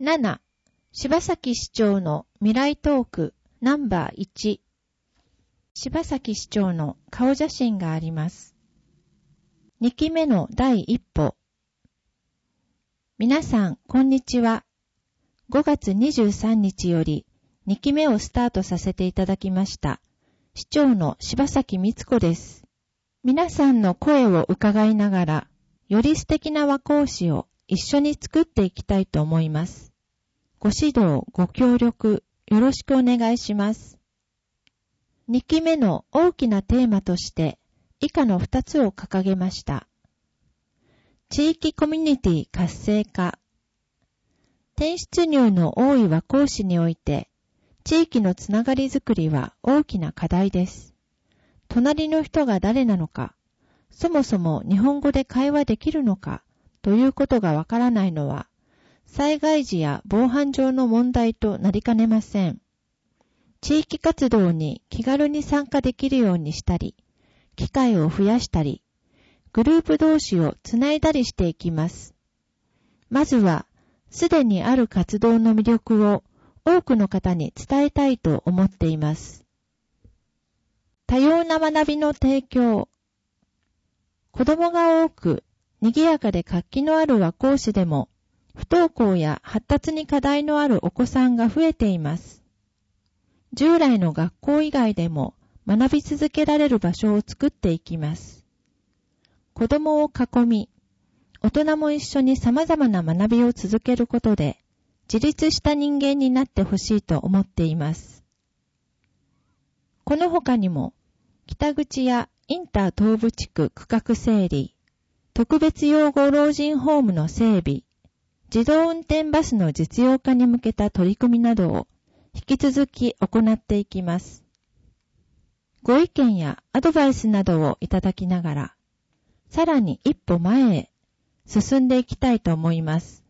7. 柴崎市長の未来トークナンバー1。柴崎市長の顔写真があります。2期目の第一歩。皆さん、こんにちは。5月23日より2期目をスタートさせていただきました。市長の柴崎光子です。皆さんの声を伺いながら、より素敵な和光市を一緒に作っていきたいと思います。ご指導、ご協力、よろしくお願いします。2期目の大きなテーマとして、以下の2つを掲げました。地域コミュニティ活性化。転出入の多い和光市において、地域のつながりづくりは大きな課題です。隣の人が誰なのか、そもそも日本語で会話できるのか、ということがわからないのは、災害時や防犯上の問題となりかねません。地域活動に気軽に参加できるようにしたり、機会を増やしたり、グループ同士をつないだりしていきます。まずは、すでにある活動の魅力を多くの方に伝えたいと思っています。多様な学びの提供。子供が多く、賑やかで活気のある和光市でも、不登校や発達に課題のあるお子さんが増えています。従来の学校以外でも学び続けられる場所を作っていきます。子供を囲み、大人も一緒に様々な学びを続けることで、自立した人間になってほしいと思っています。この他にも、北口やインター東部地区区画整理、特別養護老人ホームの整備、自動運転バスの実用化に向けた取り組みなどを引き続き行っていきます。ご意見やアドバイスなどをいただきながら、さらに一歩前へ進んでいきたいと思います。